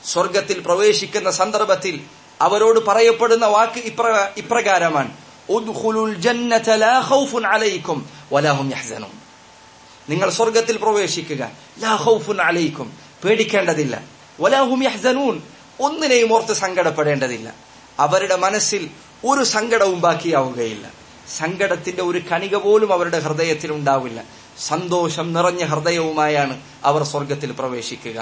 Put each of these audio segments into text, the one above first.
സ്വർഗത്തിൽ പ്രവേശിക്കുന്ന സന്ദർഭത്തിൽ അവരോട് പറയപ്പെടുന്ന വാക്ക് ഇപ്രകാരമാണ്: ഉദ്ഖുലുൽ ജന്നത ലാ ഖൗഫുൻ അലൈക്കും വലാ ഹും യഹ്സനൂൻ. നിങ്ങൾ സ്വർഗത്തിൽ പ്രവേശിക്കുക, ലാ ഖൗഫുൻ അലൈക്കും, പേടിക്കേണ്ടതില്ല, വലാ ഹും യഹ്സനൂൻ, ഒന്നിനെയും ഓർത്ത് സങ്കടപ്പെടേണ്ടതില്ല. അവരുടെ മനസ്സിൽ ഒരു സങ്കടവും ബാക്കിയാവുകയില്ല. സങ്കടത്തിന്റെ ഒരു കണിക പോലും അവരുടെ ഹൃദയത്തിൽ ഉണ്ടാവില്ല. സന്തോഷം നിറഞ്ഞ ഹൃദയവുമായാണ് അവർ സ്വർഗത്തിൽ പ്രവേശിക്കുക.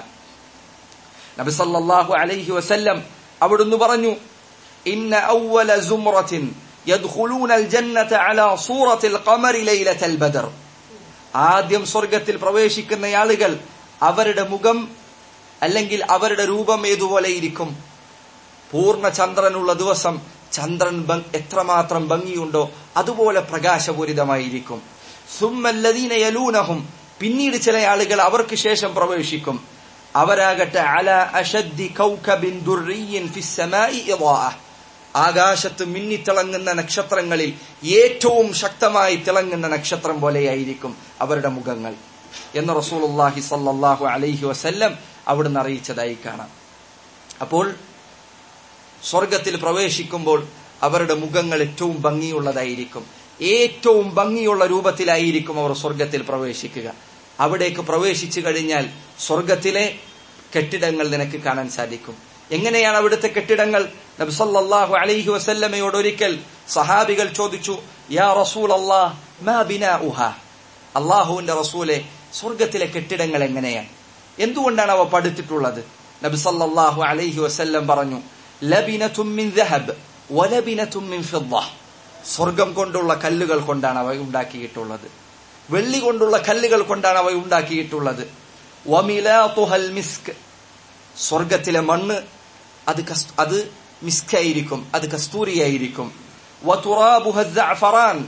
നബി സല്ലല്ലാഹു അലൈഹി വസല്ലം അവിടുന്ന് പറഞ്ഞു: ഇന്ന അവ്വല സുംറത്തിൻ യദ്ഖുലൂനൽ ജന്നത അലാ സൂറത്തിൽ ഖമരി ലൈലത്തൽ ബദർ. ആദ്യം സ്വർഗത്തിൽ പ്രവേശിക്കുന്ന ആളുകൾ അവരുടെ മുഖം അല്ലെങ്കിൽ അവരുടെ രൂപം ഏതുപോലെ ഇരിക്കും? പൂർണ്ണ ചന്ദ്രനുള്ള ദിവസം ചന്ദ്രൻ എത്രമാത്രം ഭംഗിയുണ്ടോ അതുപോലെ പ്രകാശപൂരിതമായിരിക്കും. സുമ്മല്ലദീന യലൂനഹും, പിന്നീട് ചില ആളുകൾ അവർക്ക് ശേഷം പ്രവേശിക്കും. അവരാകട്ടെ അലാ അശദ്ദി കൗകബിൻ ദുർരിയ്യിൻ ഫിസ് സമാഇ ഇളാഅ, ആകാശത്ത് മിന്നിത്തിളങ്ങുന്ന നക്ഷത്രങ്ങളിൽ ഏറ്റവും ശക്തമായി തിളങ്ങുന്ന നക്ഷത്രം പോലെയായിരിക്കും അവരുടെ മുഖങ്ങൾ എന്ന് റസൂലുള്ളാഹി സ്വല്ലല്ലാഹു അലൈഹി വസല്ലം അവിടുന്ന് അറിയിച്ചതായി കാണാം. അപ്പോൾ സ്വർഗത്തിൽ പ്രവേശിക്കുമ്പോൾ അവരുടെ മുഖങ്ങൾ ഏറ്റവും ഭംഗിയുള്ളതായിരിക്കും. ഏറ്റവും ഭംഗിയുള്ള രൂപത്തിലായിരിക്കും അവർ സ്വർഗത്തിൽ പ്രവേശിക്കുക. അവിടേക്ക് പ്രവേശിച്ചു കഴിഞ്ഞാൽ സ്വർഗത്തിലെ കെട്ടിടങ്ങൾ നിനക്ക് കാണാൻ സാധിക്കും. എങ്ങനെയാണ് അവിടുത്തെ കെട്ടിടങ്ങൾ? നബി സല്ലല്ലാഹു അലൈഹി വസല്ലമയോട് ഒരിക്കൽ സഹാബികൾ ചോദിച്ചു: യാ റസൂലല്ലാഹ് മാ ബിനാഉഹാ, അല്ലാഹുവിന്റെ റസൂലെ, സ്വർഗത്തിലെ കെട്ടിടങ്ങൾ എങ്ങനെയാണ്, എന്തുകൊണ്ടാണ് അവ പടുത്തിട്ടുള്ളത്? നബി സല്ലല്ലാഹു അലൈഹി വസല്ലം പറഞ്ഞു: ലബിനതും മിൻ ദഹബ് വലബിനതും മിൻ ഫിദ്ദ, സ്വർഗം കൊണ്ടുള്ള കല്ലുകൾ കൊണ്ടാണ് അവ ഉണ്ടാക്കിയിട്ടുള്ളത്, വെള്ളി കൊണ്ടുള്ള കല്ലുകൾ കൊണ്ടാണ് അവ ഉണ്ടാക്കിയിട്ടുള്ളത്. വമിലാതുഹൽ മിസ്ക്, സ്വർഗത്തിലെ മണ്ണ് അത് മിസ്കായിരിക്കും, അത് കസ്തൂരിയായിരിക്കും. വതുറാബുഹ സഅഫറാൻ,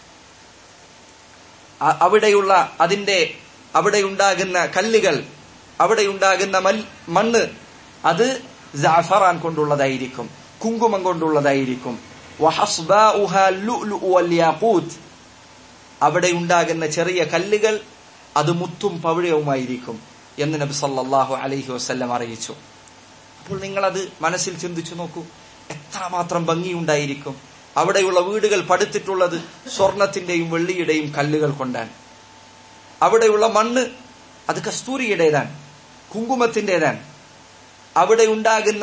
അവിടെയുണ്ടാകുന്ന കല്ലുകൾ, അവിടെയുണ്ടാകുന്ന മണ്ണ് അത് സഅഫറാൻ കൊണ്ടുള്ളതായിരിക്കും, കുങ്കുമം കൊണ്ടുള്ളതായിരിക്കും. വഹസ്ബാഉഹ ലുഅ്ലുഉ വൽ യാഖൂത്ത്, അവിടെ ഉണ്ടാകുന്ന ചെറിയ കല്ലുകൾ അത് മുത്തും പവിഴവുമായിരിക്കും എന്ന് നബി സല്ലല്ലാഹു അലൈഹി വസല്ലം അറിയിച്ചു. അപ്പോൾ നിങ്ങളത് മനസ്സിൽ ചിന്തിച്ചു നോക്കൂ, എത്രമാത്രം ഭംഗിയുണ്ടായിരിക്കും. അവിടെയുള്ള വീടുകൾ പടുത്തിട്ടുള്ളത് സ്വർണത്തിന്റെയും വെള്ളിയുടെയും കല്ലുകൾ കൊണ്ടാണ്. അവിടെയുള്ള മണ്ണ് അത് കസ്തൂരിയുടേതാണ്, കുങ്കുമത്തിന്റേതാണ്. അവിടെ ഉണ്ടാകുന്ന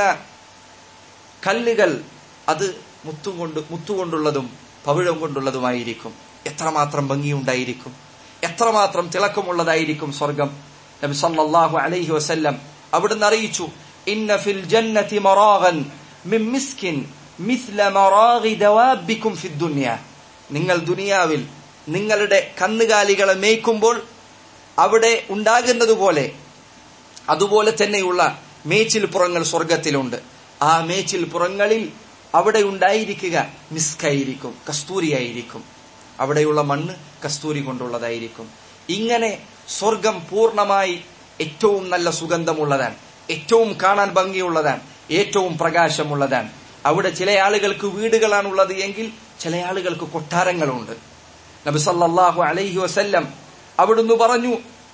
കല്ലുകൾ അത് മുത്തുകൊണ്ടുള്ളതും പവിഴം കൊണ്ടുള്ളതുമായിരിക്കും. എത്രമാത്രം ഭംഗിയുണ്ടായിരിക്കും, എത്രമാത്രം തിളക്കമുള്ളതായിരിക്കും സ്വർഗം. നബി സല്ലല്ലാഹു അലൈഹി വസല്ലം അവിടുന്ന് അറിയിച്ചു: ഇന്ന ഫിൽ ജന്നതി മറാഗൻ മിൻ മിസ്കിൻ മിസ്ല മറാഗി ദവാബിക്കും ഫിദ് ദുനിയ, നിങ്ങൾ ദുനിയാവിൽ നിങ്ങളുടെ കന്നുകാലികളെ മേയ്ക്കുമ്പോൾ അവിടെ ഉണ്ടാകുന്നതുപോലെ അതുപോലെ തന്നെയുള്ള മേച്ചിൽപ്പുറങ്ങൾ സ്വർഗത്തിലുണ്ട്. ആ മേച്ചിൽപ്പുറങ്ങളിൽ അവിടെ ഉണ്ടായിരിക്കുക മിസ്കായിരിക്കും, കസ്തൂരിയായിരിക്കും. അവിടെയുള്ള മണ്ണ് കസ്തൂരി കൊണ്ടുള്ളതായിരിക്കും. ഇങ്ങനെ സ്വർഗം പൂർണ്ണമായി ഏറ്റവും നല്ല സുഗന്ധമുള്ളതാണ്, ഏറ്റവും കാണാൻ ഭംഗിയുള്ളതാണ്, ഏറ്റവും പ്രകാശമുള്ളതാണ്. അവിടെ ചില ആളുകൾക്ക് വീടുകളാണുള്ളത് എങ്കിൽ ചില ആളുകൾക്ക് കൊട്ടാരങ്ങളുണ്ട്. നബി സല്ലല്ലാഹു അലൈഹി വസല്ലം അവിടുന്ന് പറഞ്ഞു,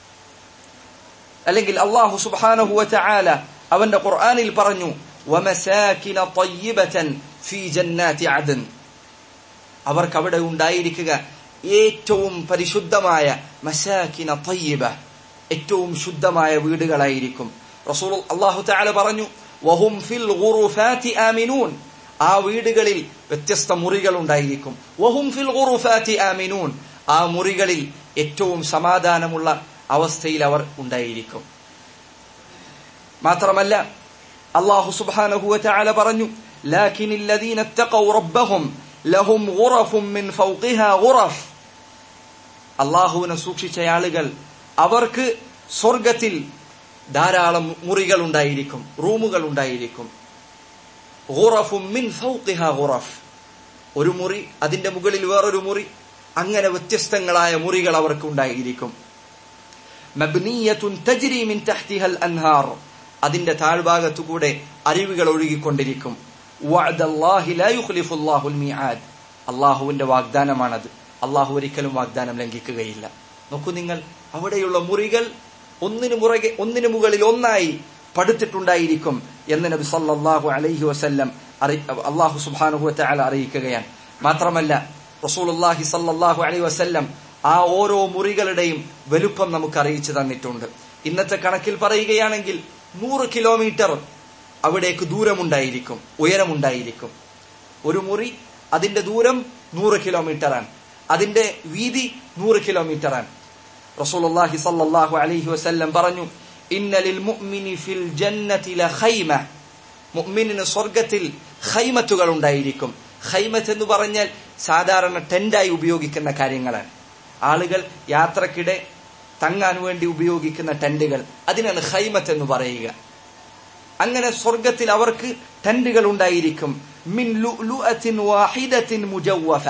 അല്ലെങ്കിൽ അല്ലാഹു സുബ്ഹാനഹു വതആല അവന്റെ ഖുർആനിൽ പറഞ്ഞു: വമസാകിന തയ്യിബതൻ ഫീ ജന്നാതി അദൻ, അവർക്ക് അവിടെ ഉണ്ടായിരിക്കുക ഏറ്റവും പരിശുദ്ധമായ മസാകിന തയ്യിബ, ഏറ്റവും ശുദ്ധമായ വീടുകളായിരിക്കും. റസൂൽ അല്ലാഹു തആല പറഞ്ഞു: വഹും ഫിൽ ഗുറുഫാതി ആമിനൂൻ, ആ വീടുകളിൽ വ്യത്യസ്ത മുറികൾ ഉണ്ടായിരിക്കും. വഹും ഫിൽ ഗുറുഫാതി ആമിനൂൻ, ആ മുറികളിൽ ഏറ്റവും സമാധാനമുള്ള അവസ്ഥയിൽ അവർ ഉണ്ടായിരിക്കും. മാത്രമല്ല അല്ലാഹു സുബ്ഹാനഹു വതആല പറഞ്ഞു: ലാകിനിൽ ലദീന തഖൗ റബ്ബഹും ലഹും ഗുറഫും മിൻ ഫൗഖിഹാ ഗുറഫ്, അല്ലാഹുവിനെ സൂക്ഷിച്ച ആളുകൾ അവർക്ക് സ്വർഗത്തിൽ ധാരാളം മുറികൾ ഉണ്ടായിരിക്കും, റൂമുകൾ ഉണ്ടായിരിക്കും. ഗുറഫും മിൻ ഫൗഖിഹാ ഗുറഫ്, ഒരു മുറി അതിന്റെ മുകളിൽ വേറൊരു മുറി, അങ്ങനെ വ്യത്യസ്തങ്ങളായ മുറികൾ അവർക്ക് ഉണ്ടായിരിക്കും. മബ്നിയത്തുൻ തജ്രി മിൻ തഹ്തിഹൽ അൻഹാർ, അതിന്റെ താഴ്ഭാഗത്തുകൂടെ അരുവികൾ ഒഴുകിക്കൊണ്ടിരിക്കും. വഅദല്ലാഹി ലാ യുഖ്ലിഫുല്ലാഹുൽ മീആദ്, അല്ലാഹുവിന്റെ വാഗ്ദാനമാണത്, അല്ലാഹു ഒരിക്കലും വാഗ്ദാനം ലംഘിക്കുകയില്ല. നോക്കൂ നിങ്ങൾ, അവിടെയുള്ള മുറികൾ ഒന്നിനു മുകളിൽ ഒന്നായി പടുത്തിട്ടുണ്ടായിരിക്കും എന്ന് നബി സല്ലല്ലാഹു അലൈഹി വസല്ലം അല്ലാഹു സുബ്ഹാനഹു വ തആല അറിയിക്കുകയാണ്. മാത്രമല്ല റസൂലുള്ളാഹി സല്ലല്ലാഹു അലൈഹി വസല്ലം ആ ഓരോ മുറികളുടെയും വലുപ്പം നമുക്ക് അറിയിച്ചു തന്നിട്ടുണ്ട്. ഇന്നത്തെ കണക്കിൽ പറയുകയാണെങ്കിൽ 100 കിലോമീറ്റർ അവിടേക്ക് ദൂരമുണ്ടായിരിക്കും, ഉയരമുണ്ടായിരിക്കും. ഒരു മുറി അതിന്റെ ദൂരം 100 കിലോമീറ്ററാണ്, അതിന്റെ വീതി 100 കിലോമീറ്ററാണ്. റസൂലുള്ളാഹി സല്ലല്ലാഹു അലൈഹി വസല്ലം പറഞ്ഞു, ഇന്നലിൽ മുഅ്മിനി ഫിൽ ജന്നതി ലഖൈമ, മുഅ്മിനിന് സ്വർഗ്ഗത്തിൽ ഖൈമത്തുകൾ ഉണ്ടായിരിക്കും. ഖൈമത്ത് എന്ന് പറഞ്ഞാൽ സാധാരണ ടെന്റായി ഉപയോഗിക്കുന്ന കാര്യങ്ങളാണ്. ആളുകൾ യാത്രക്കിടെ തങ്ങാൻ വേണ്ടി ഉപയോഗിക്കുന്ന ടെന്റുകൾ, അതിനാണ് ഖൈമത്ത് എന്ന് പറയുക. അങ്ങനെ സ്വർഗ്ഗത്തിൽ അവർക്ക് ടെന്റുകൾ ഉണ്ടായിരിക്കും. മിൻ ലുഅത്തിൻ വാഹിദത്തിൻ മുജവ്വഫ,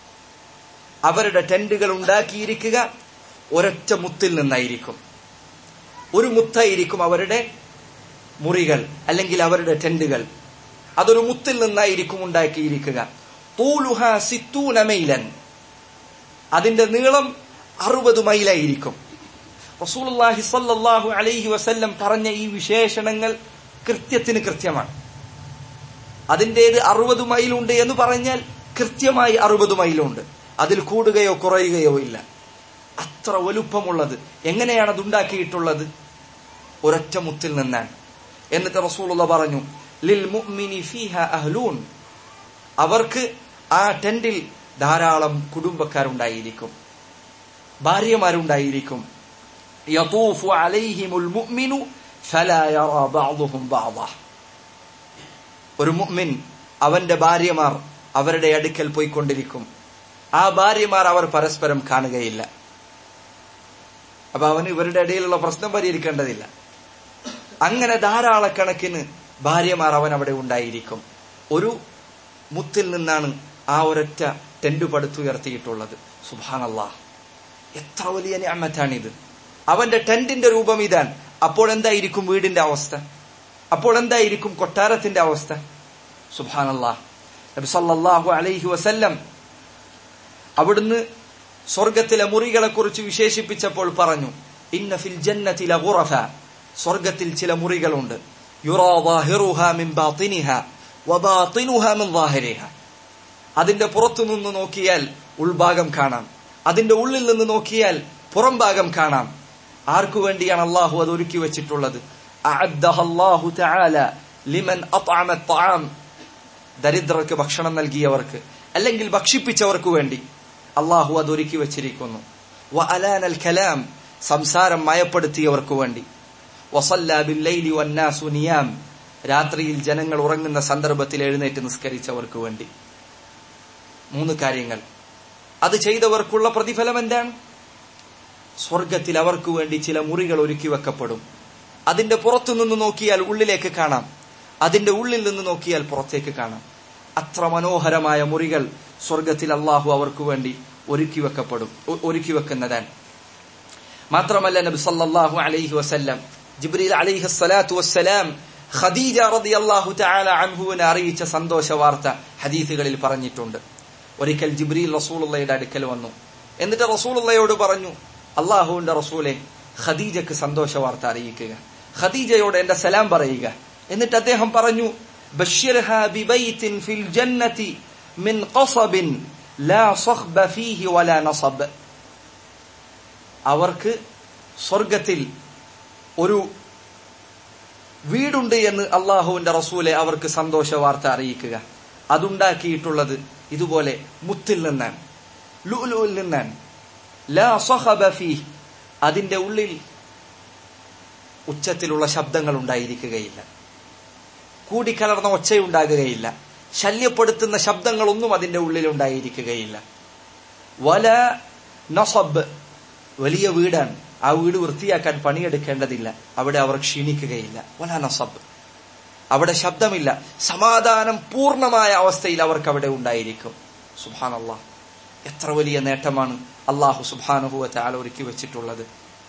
അവരുടെ ടെന്റുകൾ ഉണ്ടാക്കിയിരിക്കുക ഒരൊറ്റ മുത്തിൽ നിന്നായിരിക്കും. ഒരു മുത്തായിരിക്കും അവരുടെ മുറികൾ അല്ലെങ്കിൽ അവരുടെ ടെന്റുകൾ. അതൊരു മുത്തിൽ നിന്നായിരിക്കും ഉണ്ടാക്കിയിരിക്കുക. തൂലുഹ 60 മൈലൻ, അതിന്റെ നീളം 60 മൈലായിരിക്കും. റസൂലുള്ളാഹി സ്വല്ലല്ലാഹു അലൈഹി വസല്ലം പറഞ്ഞ ഈ വിശേഷണങ്ങൾ കൃത്യത്തിന് കൃത്യമാണ്. അതിന്റേത് 60 മൈലുണ്ട് എന്ന് പറഞ്ഞാൽ കൃത്യമായി 60 മൈലുണ്ട്, അതിൽ കൂടുകയോ കുറയുകയോ ഇല്ല. അത്ര വലുപ്പമുള്ളത്. എങ്ങനെയാണ് അതുണ്ടാക്കിയിട്ടുള്ളത്? ഒരൊറ്റ മുത്തിൽ നിന്നാണ്. എന്നിട്ട് റസൂലുള്ള പറഞ്ഞു, ലിൽ മുഅ്മിനി ഫീഹാ അഹ്ലൂൻ, അവർക്ക് ആ ടെന്റിൽ ധാരാളം കുടുംബക്കാരുണ്ടായിരിക്കും, ഭാര്യമാരുണ്ടായിരിക്കും. യതൂഫു അലൈഹിമുൽ മുഅ്മിനു ഫലാ യറാ ബഅ്ദുഹും ബഅ്ദ, ഒരു മുഅ്മിൻ അവന്റെ ഭാര്യമാർ അവരുടെ അടുക്കൽ പോയിക്കൊണ്ടിരിക്കും. ആ ഭാര്യമാർ അവർ പരസ്പരം കാണുകയില്ല. അപ്പൊ അവന് ഇവരുടെ ഇടയിലുള്ള പ്രശ്നം പരിഹരിക്കേണ്ടതില്ല. അങ്ങനെ ധാരാളക്കണക്കിന് ഭാര്യമാർ അവൻ അവിടെ ഉണ്ടായിരിക്കും. ഒരു മുത്തിൽ നിന്നാണ് ആ ഒരൊറ്റ ടെന്റ് പടുത്തുയർത്തിയിട്ടുള്ളത്. സുബ്ഹാനല്ലാഹ്, എത്ര വലിയ നിഅമത്താണിത്. അവന്റെ ടെന്റിന്റെ രൂപം ഇതാണ്. അപ്പോൾ എന്തായിരിക്കും വീടിന്റെ അവസ്ഥ? അപ്പോൾ എന്തായിരിക്കും കൊട്ടാരത്തിന്റെ അവസ്ഥ? സുബ്ഹാനല്ലാഹ്. നബി സല്ലല്ലാഹു അലൈഹി വസല്ലം അവിടുന്ന് സ്വർഗത്തിലെ മുറികളെ കുറിച്ച് വിശേഷിപ്പിച്ചപ്പോൾ പറഞ്ഞു, ഇന്ന ഫിൽ ജന്നതി ലഗുറഫ, സ്വർഗത്തിൽ ചില മുറികളുണ്ട്. യുറാ ളാഹിറുഹാ മിൻ ബാത്തിനിഹാ വബാത്തിനുഹാ മിൻ ളാഹിരിഹാ, അതിന്റെ പുറത്തു നിന്ന് നോക്കിയാൽ ഉൾഭാഗം കാണാം, അതിന്റെ ഉള്ളിൽ നിന്ന് നോക്കിയാൽ പുറം ഭാഗം കാണാം. ആർക്കു വേണ്ടിയാണ് അല്ലാഹു അത് ഒരുക്കി വെച്ചിട്ടുള്ളത്? അഅദ്ദഹല്ലാഹു തആല ലിമൻ അത്അമ അത്അം, ദരിദ്രർക്ക് ഭക്ഷണം നൽകിയവർക്ക് അല്ലെങ്കിൽ ഭക്ഷിപ്പിച്ചവർക്ക് വേണ്ടി അല്ലാഹു അത് ഒരുക്കി വെച്ചിരിക്കുന്നു. വഅലാനൽ കലാം, സംസാരം മയപ്പെടുത്തിയവർക്ക് വേണ്ടി. വസല്ലാ ബില്ലൈലി വന്നാസു നിയാം, രാത്രിയിൽ ജനങ്ങൾ ഉറങ്ങുന്ന സന്ദർഭത്തിൽ എഴുന്നേറ്റ് നിസ്കരിച്ചവർക്ക് വേണ്ടി. 3 കാര്യങ്ങൾ. അത് ചെയ്തവർക്കുള്ള പ്രതിഫലം എന്താണ്? സ്വർഗത്തിൽ അവർക്ക് വേണ്ടി ചില മുറികൾ ഒരുക്കി വെക്കപ്പെടും. അതിന്റെ പുറത്തു നിന്ന് നോക്കിയാൽ ഉള്ളിലേക്ക് കാണാം, അതിന്റെ ഉള്ളിൽ നിന്ന് നോക്കിയാൽ പുറത്തേക്ക് കാണാം. അത്ര മനോഹരമായ മുറികൾ സ്വർഗത്തിൽ അല്ലാഹു അവർക്ക് വേണ്ടി ഒരുക്കി വെക്കുന്നതാണ്. മാത്രമല്ല നബി സല്ലല്ലാഹു അലൈഹി വസല്ലം ജിബ്രീൽ അലൈഹി സ്വലാത്തു വസ്സലാം ഖദീജ റളിയല്ലാഹു തആല അൻഹുവിനെ അറിയിച്ച സന്തോഷ വാർത്ത ഹദീസുകളിൽ പറഞ്ഞിട്ടുണ്ട്. ഒരിക്കൽ ജിബ്രീൽ റസൂലുള്ളാഹിയുടെ അടുക്കൽ വന്നു. എന്നിട്ട് റസൂലുള്ളാഹിയോട് പറഞ്ഞു, അല്ലാഹുവിന്റെ റസൂലേ, ഖദീജക്ക് സന്തോഷ വാർത്ത അറിയിക്കുക, ഖദീജയോട് എന്റെ സലാം പറയുക. എന്നിട്ട് അദ്ദേഹം പറഞ്ഞു, ബശ്ശിർഹാ ബിബൈത്തിൻ ഫിൽ ജന്നതി മിൻ ഖസബിൻ ലാ സഖബ ഫീഹി വലാ നസബ്, അവർക്ക് സ്വർഗത്തിൽ ഒരു വീടുണ്ട് എന്ന് അല്ലാഹുവിന്റെ റസൂലെ അവർക്ക് സന്തോഷ വാർത്ത അറിയിക്കുക. അതുണ്ടാക്കിയിട്ടുള്ളത് ഇതുപോലെ മുത്തിൽ നിന്നാണ്, ലുഅ്ലുഇൽ നിന്നാണ്. ലാ സഖബ ഫീഹി, അതിന്റെ ഉള്ളിൽ ഉച്ചത്തിലുള്ള ശബ്ദങ്ങൾ ഉണ്ടായിരിക്കുകയില്ല, കൂടിക്കലർന്ന ഒച്ചയുണ്ടാകുകയില്ല, ശല്യപ്പെടുത്തുന്ന ശബ്ദങ്ങളൊന്നും അതിന്റെ ഉള്ളിൽ ഉണ്ടായിരിക്കുകയില്ല. വല നസബ്, വലിയ വീടാണ്, ആ വീട് വൃത്തിയാക്കാൻ പണിയെടുക്കേണ്ടതില്ല, അവിടെ അവർ ക്ഷീണിക്കുകയില്ല. വല നസബ്, അവിടെ ശബ്ദമില്ല, സമാധാനം പൂർണ്ണമായ അവസ്ഥയിൽ അവർക്ക് അവിടെ ഉണ്ടായിരിക്കും. സുബ്ഹാനല്ലാഹ്, എത്ര വലിയ നേട്ടമാണ് അല്ലാഹു സുബ്ഹാനഹു വ തആല ഒരുക്കി വെച്ചിട്ടുള്ളത്.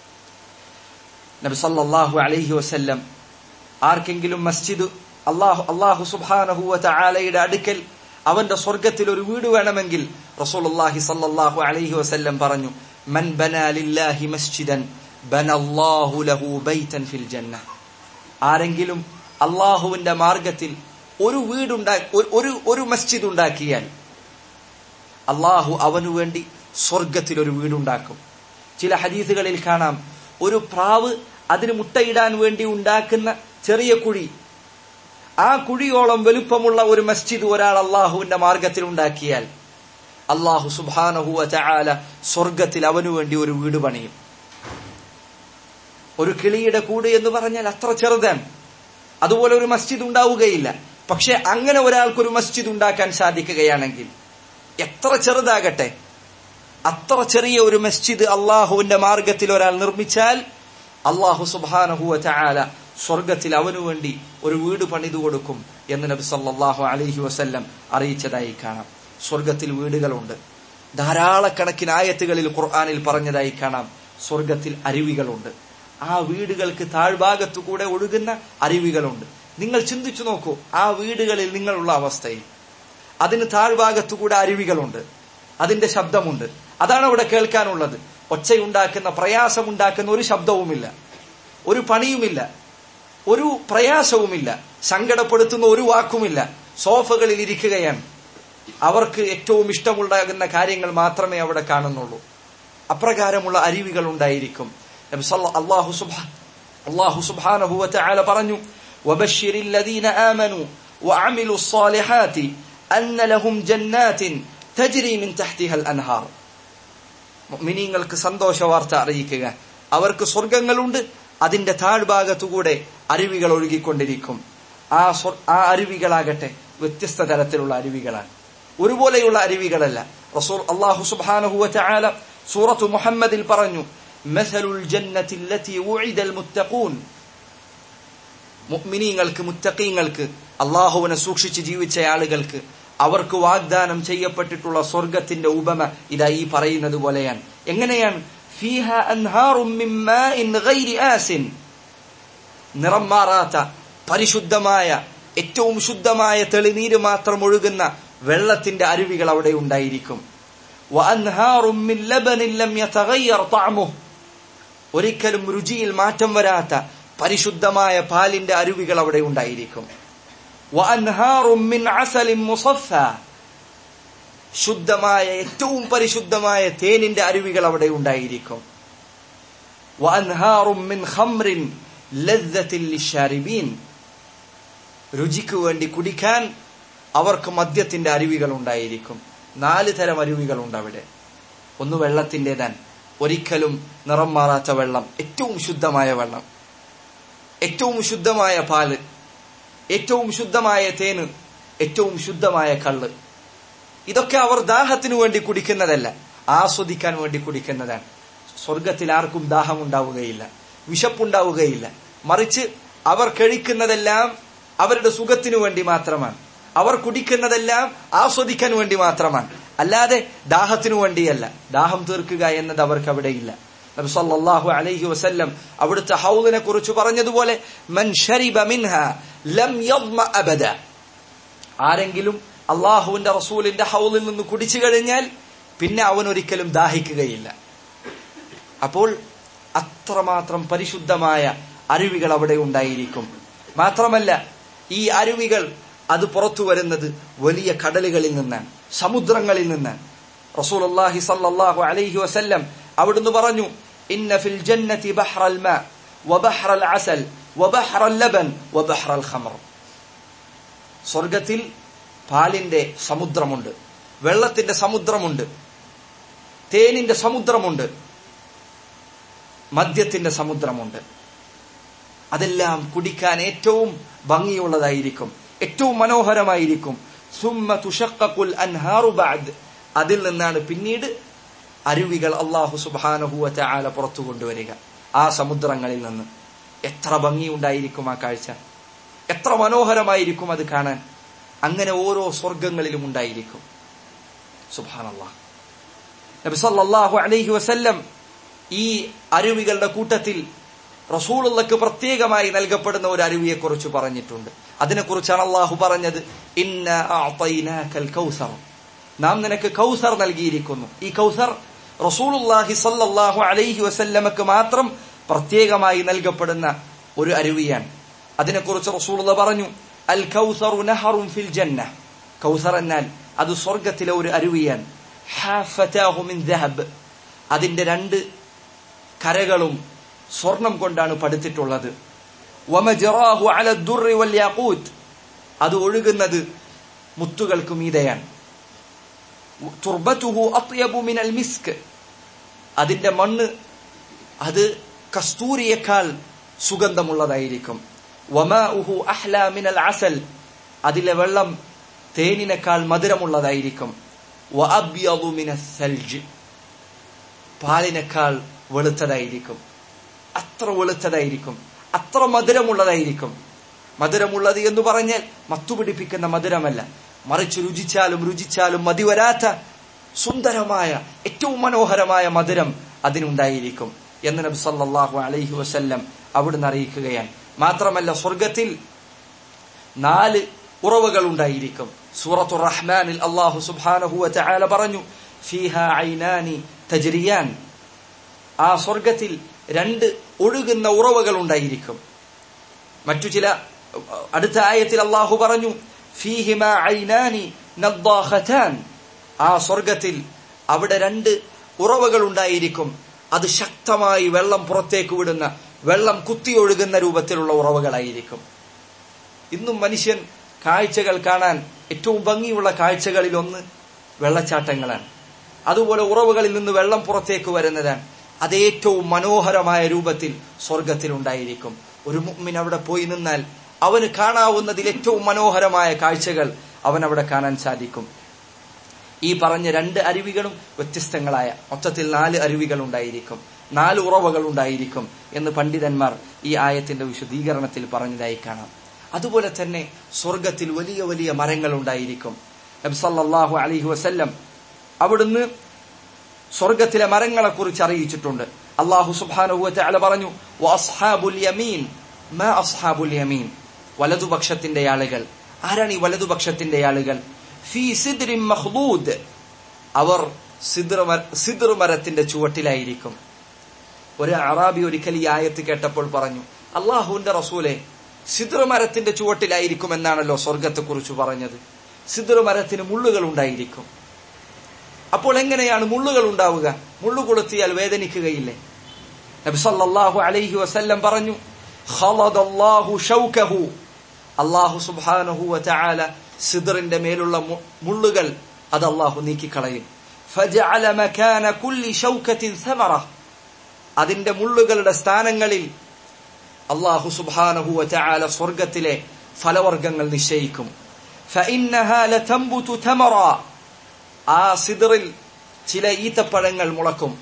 നബി സല്ലല്ലാഹു അലൈഹി വസല്ലം ആർക്കെങ്കിലും മസ്ജിദ് അല്ലാഹു സുബ്ഹാനഹു വ തആലയുടെ അടുക്കൽ അവന്റെ സ്വർഗത്തിൽ ഒരു വീട് വേണമെങ്കിൽ റസൂലുള്ളാഹി സല്ലല്ലാഹു അലൈഹി വസല്ലം പറഞ്ഞു, മൻ ബനാ ലില്ലാഹി മസ്ജിദൻ ബനല്ലാഹു ലഹു ബൈതൻ ഫിൽ ജന്ന, ആരെങ്കിലും അള്ളാഹുവിന്റെ മാർഗത്തിൽ ഒരു മസ്ജിദ് ഉണ്ടാക്കിയാൽ അള്ളാഹു അവനു വേണ്ടി സ്വർഗത്തിൽ ഒരു വീടുണ്ടാക്കും. ചില ഹദീസുകളിൽ കാണാം, ഒരു പ്രാവ് അതിന് മുട്ടയിടാൻ വേണ്ടി ഉണ്ടാക്കുന്ന ചെറിയ കുഴി, ആ കുഴിയോളം വലുപ്പമുള്ള ഒരു മസ്ജിദ് ഒരാൾ അള്ളാഹുവിന്റെ മാർഗത്തിൽ ഉണ്ടാക്കിയാൽ അള്ളാഹു സുബ്ഹാനഹു വ തആല സ്വർഗത്തിൽ അവനു വേണ്ടി ഒരു വീട് പണിയും. ഒരു കിളിയുടെ കൂട് എന്ന് പറഞ്ഞാൽ അത്ര ചെറുതാണ്, അതുപോലെ ഒരു മസ്ജിദ് ഉണ്ടാവുകയില്ല. പക്ഷെ അങ്ങനെ ഒരാൾക്കൊരു മസ്ജിദ് ഉണ്ടാക്കാൻ സാധിക്കുകയാണെങ്കിൽ, എത്ര ചെറുതാകട്ടെ, അത്ര ചെറിയ ഒരു മസ്ജിദ് അള്ളാഹുവിന്റെ മാർഗത്തിൽ ഒരാൾ നിർമ്മിച്ചാൽ അള്ളാഹു സുബ്ഹാനഹു വ തആല സ്വർഗത്തിൽ അവനു വേണ്ടി ഒരു വീട് പണിതു കൊടുക്കും എന്ന് നബി സല്ലല്ലാഹു അലൈഹി വസല്ലം അറിയിച്ചതായി കാണാം. സ്വർഗത്തിൽ വീടുകളുണ്ട്. ധാരാളക്കണക്കിന് ആയത്തുകളിൽ ഖുർആനിൽ പറഞ്ഞതായി കാണാം, സ്വർഗത്തിൽ അരുവികളുണ്ട്. ആ വീടുകൾക്ക് താഴ്ഭാഗത്തുകൂടെ ഒഴുകുന്ന അരുവികളുണ്ട്. നിങ്ങൾ ചിന്തിച്ചു നോക്കൂ, ആ വീടുകളിൽ നിങ്ങളുള്ള അവസ്ഥയിൽ അതിന് താഴ്ഭാഗത്തുകൂടെ അരുവികളുണ്ട്, അതിന്റെ ശബ്ദമുണ്ട്. അതാണ് അവിടെ കേൾക്കാനുള്ളത്. ഒച്ചയുണ്ടാക്കുന്ന, പ്രയാസമുണ്ടാക്കുന്ന ഒരു ശബ്ദവുമില്ല, ഒരു പണിയുമില്ല, ഒരു പ്രയാസവുമില്ല, സങ്കടപ്പെടുത്തുന്ന ഒരു വാക്കുമില്ല. സോഫകളിൽ ഇരിക്കുകയാണ്, അവർക്ക് ഏറ്റവും ഇഷ്ടമുണ്ടാകുന്ന കാര്യങ്ങൾ മാത്രമേ അവിടെ കാണുന്നുള്ളൂ. അപ്രകാരമുള്ള അരുവികൾ ഉണ്ടായിരിക്കും. അല്ലാഹു സുബ്ഹാനഹു വ തആല പറഞ്ഞു, വബശ്ശിരിൽ ലദീന ആമനൂ വഅമിലുസ് സ്വാലിഹാതി അന്ന ലഹും ജന്നാത്തിൻ തജ്രി മിൻ തഹ്തിഹൽ അൻഹാർ. മുഅ്മിനീങ്ങൾക്ക് സന്തോഷ വാർത്ത അറിയിക്കുക, അവർക്ക് സ്വർഗ്ഗങ്ങളുണ്ട്, അതിന്റെ താഴ്ഭാഗത്തുകൂടെ അരുവികൾ ഒഴുകിക്കൊണ്ടിരിക്കും. ആ അരുവികളാകട്ടെ വ്യത്യസ്ത തരത്തിലുള്ള അരുവികളാണ്, ഒരുപോലെയുള്ള അരുവികളല്ല. റസൂൽ അല്ലാഹു സുബ്ഹാനഹു വ തആല സൂറത്തു മുഹമ്മദിൽ പറഞ്ഞു, മസലുൽ ജന്നത്തി അല്ലതി ഉഇദൽ മുത്തഖൂൻ. മുഅ്മിനീങ്ങൾക്ക്, മുത്തഖീങ്ങൾക്ക്, അല്ലാഹുവിനെ സൂക്ഷിച്ച് ജീവിച്ച ആളുകൾക്ക് അവർക്ക് വാഗ്ദാനം ചെയ്യപ്പെട്ടിട്ടുള്ള സ്വർഗത്തിന്റെ ഉപമ ഇതാ ഈ പറയുന്നത് പോലെയാണ്. എങ്ങനെയാണ്? ഫീഹാ അൻഹാറും മിൻ മാഇൻ ഗൈരി ആസിൻ. നിറം മാറാത്ത പരിശുദ്ധമായ, ഏറ്റവും ശുദ്ധമായ തെളിനീര് മാത്രം ഒഴുകുന്ന വെള്ളത്തിന്റെ അരുവികൾ അവിടെ ഉണ്ടായിരിക്കും. വഅൻഹാറും മിൻ ലബനിൻ ലം യതഗയ്യർ തഅമുഹു. ഒരിക്കലും രുചിയിൽ മാറ്റം വരാത്ത പരിശുദ്ധമായ പാലിന്റെ അരുവികൾ അവിടെ ഉണ്ടായിരിക്കും. വഅൻഹാറും മിൻ അസലിൻ മുസഫ. ശുദ്ധമായ, ഏറ്റവും പരിശുദ്ധമായ തേനിന്റെ അരുവികൾ അവിടെ ഉണ്ടായിരിക്കും. വഅൻഹാറും മിൻ ഖംറിൻ ലദ്ദത്തിൽ ലിശാരിബീൻ. രുചിക്ക് വേണ്ടി കുടിക്കാൻ അവർക്ക് മദ്യത്തിന്റെ അരുവികൾ ഉണ്ടായിരിക്കും. 4 തരം അരുവികളുണ്ട് അവിടെ. ഒന്ന് വെള്ളത്തിന്റേതാണ്, ഒരിക്കലും നിറം മാറാത്ത വെള്ളം, ഏറ്റവും ശുദ്ധമായ വെള്ളം, ഏറ്റവും ശുദ്ധമായ പാല്, ഏറ്റവും ശുദ്ധമായ തേന്, ഏറ്റവും ശുദ്ധമായ കള്ള്. ഇതൊക്കെ അവർ ദാഹത്തിനു വേണ്ടി കുടിക്കുന്നതല്ല, ആസ്വദിക്കാൻ വേണ്ടി കുടിക്കുന്നതാണ്. സ്വർഗത്തിൽ ആർക്കും ദാഹം ഉണ്ടാവുകയില്ല, വിശപ്പുണ്ടാവുകയില്ല. മറിച്ച് അവർ കഴിക്കുന്നതെല്ലാം അവരുടെ സുഖത്തിനു വേണ്ടി മാത്രമാണ്, അവർ കുടിക്കുന്നതെല്ലാം ആസ്വദിക്കാൻ വേണ്ടി മാത്രമാണ്, അല്ലാതെ ദാഹത്തിനു വേണ്ടിയല്ല. ദാഹം തീർക്കുക എന്നത് അവർക്ക് അവിടെയില്ല. നബി സല്ലല്ലാഹു അലൈഹി വസല്ലം അവിടുത്തെ ഹൗദിനെ കുറിച്ച് പറഞ്ഞതുപോലെ, മൻ ശരിബ മിൻഹാ ലം യദ്മ അബദ. ആരെങ്കിലും അള്ളാഹുവിന്റെ റസൂലിന്റെ ഹൗദിൽ നിന്ന് കുടിച്ചു കഴിഞ്ഞാൽ പിന്നെ അവൻ ഒരിക്കലും ദാഹിക്കുകയില്ല. അപ്പോൾ അത്രമാത്രം പരിശുദ്ധമായ അരുവികൾ അവിടെ ഉണ്ടായിരിക്കും. മാത്രമല്ല, ഈ അരുവികൾ അത് പുറത്തു വരുന്നത് വലിയ കടലുകളിൽ നിന്നാണ്, സമുദ്രങ്ങളിൽ നിന്നാണ്. റസൂലുള്ളാഹി സ്വല്ലല്ലാഹു അലൈഹി വസല്ലം അവിടുന്ന് പറഞ്ഞു, ഇന്ന ഫിൽ ജന്നതി ബഹ്റൽ മാ വബഹ്റൽ അസൽ വബഹ്റൽ ലബൻ വബഹ്റൽ ഖമർ. സ്വർഗത്തിൽ പാലിന്റെ സമുദ്രമുണ്ട്, വെള്ളത്തിന്റെ സമുദ്രമുണ്ട്, തേനിന്റെ സമുദ്രമുണ്ട്, മദ്യത്തിന്റെ സമുദ്രമുണ്ട്. അതെല്ലാം കുടിക്കാൻ ഏറ്റവും ഭംഗിയുള്ളതായിരിക്കും, ഏറ്റവും മനോഹരമായിരിക്കും. സുമ്മ തുശഖഖുൽ അൻഹാറു ബഅദ്. അതിൽ നിന്നാണ് പിന്നീട് അരുവികൾ അല്ലാഹു സുബ്ഹാനഹു വ തആല പുറത്തു കൊണ്ടുവരിക, ആ സമുദ്രങ്ങളിൽ നിന്ന്. എത്ര ഭംഗിയുണ്ടായിരിക്കും ആ കാഴ്ച, എത്ര മനോഹരമായിരിക്കും അത് കാണാൻ. അങ്ങനെ ഓരോ സ്വർഗങ്ങളിലും ഉണ്ടായിരിക്കും. സുബ്ഹാനല്ലാഹ്. നബി സല്ലല്ലാഹു അലൈഹി വസല്ലം ഈ അരുവികളുടെ കൂട്ടത്തിൽ റസൂലുള്ളാഹിക്ക് പ്രത്യേകമായി നൽകപ്പെടുന്ന ഒരു അരുവിയെ കുറിച്ച് പറഞ്ഞിട്ടുണ്ട്. അതിനെക്കുറിച്ചാണ് അള്ളാഹു പറഞ്ഞത്, ഇന്നാ അഅ്തൈനാകൽ കൗസർ. നാം നിനക്ക് കൗസർ നൽകിയിരിക്കുന്നു. ഈ കൗസർ റസൂലുള്ളാഹി സ്വല്ലല്ലാഹു അലൈഹി വസല്ലമക്ക് മാത്രം പ്രത്യേകമായി നൽകപ്പെടുന്ന ഒരു അരുവിയാണ്. അതിനെക്കുറിച്ച് റസൂലുള്ളാഹി പറഞ്ഞു, അൽ കൗസറു നഹറുൻ ഫിൽ ജന്ന. കൗസർ എന്നാൽ അത് സ്വർഗ്ഗത്തിലെ ഒരു അരുവിയാണ്. ഹാഫതാഹു മിൻ ദഹബ്. അതിന്റെ രണ്ട് കരകളും സ്വർണം കൊണ്ടാണ് പടുത്തിട്ടുള്ളത്. വമജറാഹു അല ദുർരി വൽ യാഖൂത്ത്. അത് ഒഴുകുന്നത് മുത്തുകൾക്ക് മീതെയാണ്. തുർബതുഹു അത്യബു മിനൽ മിസ്ക്. അതിന്റെ മണ്ണ് അത് കസ്തൂരിയേക്കാൾ സുഗന്ധമുള്ളതായിരിക്കും. വമാഉഹു അഹ്ലാ മിനൽ അസൽ. അതിലെ വെള്ളം തേനിനേക്കാൾ മധുരമുള്ളതായിരിക്കും. വഅബ്യദു മിനസ് സൽജ്. പാലിനേക്കാൾ വെളുത്തതായിരിക്കും. അത്ര വെളുത്തതായിരിക്കും, അത്ര മധുരമുള്ളതായിരിക്കും. മധുരമുള്ളത് എന്ന് പറഞ്ഞാൽ മത്തുപിടിപ്പിക്കുന്ന മധുരമല്ല, മറിച്ച് രുചിച്ചാലും മതിവരാത്ത സുന്ദരമായ ഏറ്റവും മനോഹരമായ മധുരം അതിനുണ്ടായിരിക്കും എന്ന് നബി സല്ലല്ലാഹു അലൈഹി വസല്ലം അവിടുന്ന് അറിയിക്കുകയാണ്. മാത്രമല്ല സ്വർഗത്തിൽ 4 ഉറവകൾ ഉണ്ടായിരിക്കും. സൂറത്തുർ റഹ്മാനിൽ അല്ലാഹു സുബ്ഹാനഹു വ തആല പറഞ്ഞു, ഫീഹാ ഐനാനി തജ്രിയാൻ. ആ സ്വർഗത്തിൽ 2 ഒഴുകുന്ന ഉറവകൾ ഉണ്ടായിരിക്കും. മറ്റു ചില അടുത്ത ആയത്തിൽ അല്ലാഹു പറഞ്ഞു, ഫീഹിമാ ഐനാനി നദ്ദാഖതാൻ. ആ സ്വർഗത്തിൽ അവിടെ 2 ഉറവകൾ ഉണ്ടായിരിക്കും. അത് ശക്തമായി വെള്ളം പുറത്തേക്ക് വിടുന്ന, വെള്ളം കുത്തിയൊഴുകുന്ന രൂപത്തിലുള്ള ഉറവകളായിരിക്കും. ഇന്നും മനുഷ്യൻ കാഴ്ചകൾ കാണാൻ ഏറ്റവും ഭംഗിയുള്ള കാഴ്ചകളിൽ ഒന്ന് വെള്ളച്ചാട്ടങ്ങളാണ്. അതുപോലെ ഉറവുകളിൽ നിന്ന് വെള്ളം പുറത്തേക്ക് വരുന്നതാണ്. അത് ഏറ്റവും മനോഹരമായ രൂപത്തിൽ സ്വർഗത്തിൽ ഉണ്ടായിരിക്കും. ഒരു മുഅ്മിൻ അവിടെ പോയി നിന്നാൽ അവന് കാണാവുന്നതിൽ ഏറ്റവും മനോഹരമായ കാഴ്ചകൾ അവൻ അവിടെ കാണാൻ സാധിക്കും. ഈ പറഞ്ഞ 2 അരുവികളും വ്യത്യസ്തങ്ങളായ മൊത്തത്തിൽ 4 അരുവികൾ ഉണ്ടായിരിക്കും, 4 ഉറവകൾ ഉണ്ടായിരിക്കും എന്ന് പണ്ഡിതന്മാർ ഈ ആയത്തിന്റെ വിശദീകരണത്തിൽ പറഞ്ഞതായി കാണാം. അതുപോലെ തന്നെ സ്വർഗത്തിൽ വലിയ വലിയ മരങ്ങൾ ഉണ്ടായിരിക്കും. നബി സല്ലല്ലാഹു അലൈഹി വസല്ലം അവിടുന്ന് സ്വർഗത്തിലെ മരങ്ങളെ കുറിച്ച് അറിയിച്ചിട്ടുണ്ട്. അല്ലാഹു സുബ്ഹാനഹു വ തആല പറഞ്ഞു, വഅസ്ഹാബുൽ യമീൻ മാ അസ്ഹാബുൽ യമീൻ. വലതുപക്ഷത്തിന്റെ ആളുകൾ. ആരാണ് ഈ വലതുപക്ഷത്തിന്റെ ആളുകൾ? ഫീ സിദ്രിൻ മഖ്ദൂദ്. അവർ സിദ്ർ മരത്തിന്റെ ചുവട്ടിലായിരിക്കും. ഒരു അറാബി ഒരിക്കൽ ഈ ആയത്ത് കേട്ടപ്പോൾ പറഞ്ഞു, അല്ലാഹുവിന്റെ റസൂലേ, സിദ്ർ മരത്തിന്റെ ചുവട്ടിലായിരിക്കും എന്നാണല്ലോ സ്വർഗത്തെ കുറിച്ച് പറഞ്ഞത്. സിദ്ർ മരത്തിന് മുള്ളുകൾ ഉണ്ടായിരിക്കും. അപ്പോൾ എങ്ങനെയാണ് മുള്ളുകൾ ഉണ്ടാവുക? മുള്ളു കൊളുത്തിയാൽ വേദനിക്കുകയില്ലേ? നബി സല്ലല്ലാഹു അലൈഹി വസല്ലം പറഞ്ഞു, ഖളദല്ലാഹു ഷൗകഹു. അല്ലാഹു സുബ്ഹാനഹു വ തആല സിദ്റിന്റെ മേലുള്ള മുള്ളുകൾ അത് അല്ലാഹു നീക്കിക്കളയും. ഫജഅല മകാന കുല്ലി ഷൗകത്തിൻ സമറ. അതിന്റെ മുള്ളുകളുടെ സ്ഥാനങ്ങളിൽ അല്ലാഹു സുബ്ഹാനഹു വ തആല സ്വർഗ്ഗത്തിലെ ഫലവർഗ്ഗങ്ങൾ നിശ്ചയിക്കും. ഫഇന്നഹാ ലതംബുതു തമറ. ആ സിദ്റിൽ ചില ഈത്തപ്പഴങ്ങൾ മുളക്കും.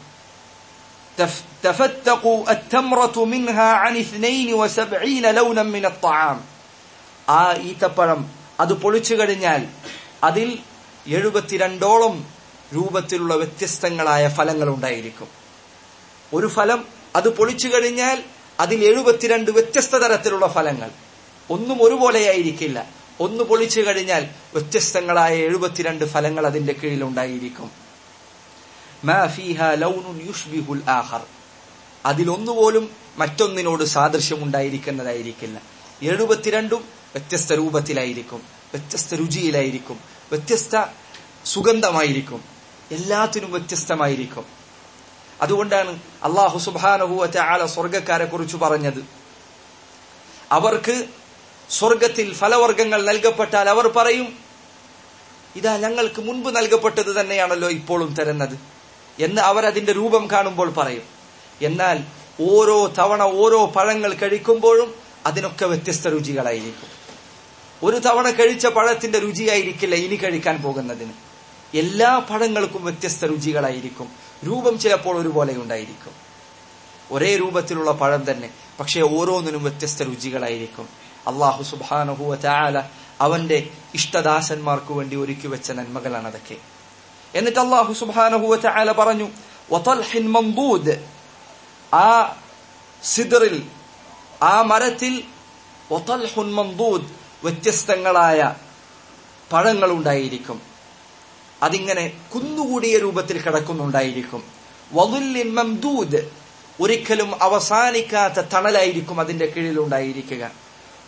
തഫത്തഖു അത്തംറതു മിൻഹാ അൻ 72 ലൗനൻ മിന അത്ത്അം. ആ ഈത്തപ്പഴം അത് പൊളിച്ചു കഴിഞ്ഞാൽ അതിൽ 72ഓളം രൂപത്തിലുള്ള വ്യത്യസ്തങ്ങളായ ഫലങ്ങൾ ഉണ്ടായിരിക്കും. ഒരു ഫലം അത് പൊളിച്ചു കഴിഞ്ഞാൽ അതിൽ 72 വ്യത്യസ്ത തരത്തിലുള്ള ഫലങ്ങൾ. ഒന്നും ഒരുപോലെയായിരിക്കില്ല. ഒന്ന് പൊളിച്ചു കഴിഞ്ഞാൽ വ്യത്യസ്തങ്ങളായ 72 ഫലങ്ങൾ അതിന്റെ കീഴിൽ ഉണ്ടായിരിക്കും. മാ ഫീഹാ ലൗനുൻ യുഷ്ബിഹുൽ ആഖർ. അതിലൊന്നുപോലും മറ്റൊന്നിനോട് സാദൃശ്യം ഉണ്ടായിരിക്കുന്നതായിരിക്കില്ല. 72ഉം വ്യത്യസ്ത രൂപത്തിലായിരിക്കും, വ്യത്യസ്ത രുചിയിലായിരിക്കും, വ്യത്യസ്ത സുഗന്ധമായിരിക്കും, എല്ലാത്തിനും വ്യത്യസ്തമായിരിക്കും. അതുകൊണ്ടാണ് അല്ലാഹു സുബ്ഹാനഹു വ തആല സ്വർഗ്ഗക്കാരെ കുറിച്ച് പറഞ്ഞത്, അവർക്ക് സ്വർഗത്തിൽ ഫലവർഗ്ഗങ്ങൾ നൽകപ്പെട്ടാൽ അവർ പറയും, ഇതാ ഞങ്ങൾക്ക് മുൻപ് നൽകപ്പെട്ടത് തന്നെയാണല്ലോ ഇപ്പോഴും തരുന്നത് എന്ന് അവരതിന്റെ രൂപം കാണുമ്പോൾ പറയും. എന്നാൽ ഓരോ തവണ ഓരോ പഴങ്ങൾ കഴിക്കുമ്പോഴും അതിനൊക്കെ വ്യത്യസ്ത രുചികളായിരിക്കും. ഒരു തവണ കഴിച്ച പഴത്തിന്റെ രുചിയായിരിക്കില്ല ഇനി കഴിക്കാൻ പോകുന്നതിന്. എല്ലാ പഴങ്ങൾക്കും വ്യത്യസ്ത രുചികളായിരിക്കും. രൂപം ചിലപ്പോൾ ഒരുപോലെ ഉണ്ടായിരിക്കും. ഒരേ രൂപത്തിലുള്ള പഴം തന്നെ, പക്ഷെ ഓരോന്നിനും വ്യത്യസ്ത രുചികളായിരിക്കും. അല്ലാഹു സുബ്ഹാനഹു വ തആല അവന്റെ ഇഷ്ടദാസന്മാർക്ക് വേണ്ടി ഒരുക്കി വെച്ച നന്മകളാണ് അതൊക്കെ. എന്നിട്ട് അല്ലാഹു സുബ്ഹാനഹു വ തആല പറഞ്ഞു, വതൽഹിൻ മംദൂദ്. ആ സിദ്റിൽ, ആ മരത്തിൽ വതൽഹുൻ മംദൂദ് വ്യത്യസ്തങ്ങളായ പഴങ്ങൾ ഉണ്ടായിരിക്കും. അതിങ്ങനെ കുന്നുകൂടിയ രൂപത്തിൽ കിടക്കുന്നുണ്ടായിരിക്കും. വദുല്ലിൻ മംദൂദ്. ഒരിക്കലും അവസാനിക്കാത്ത തണലായിരിക്കും അതിന്റെ കീഴിൽ ഉണ്ടായിരിക്കുക.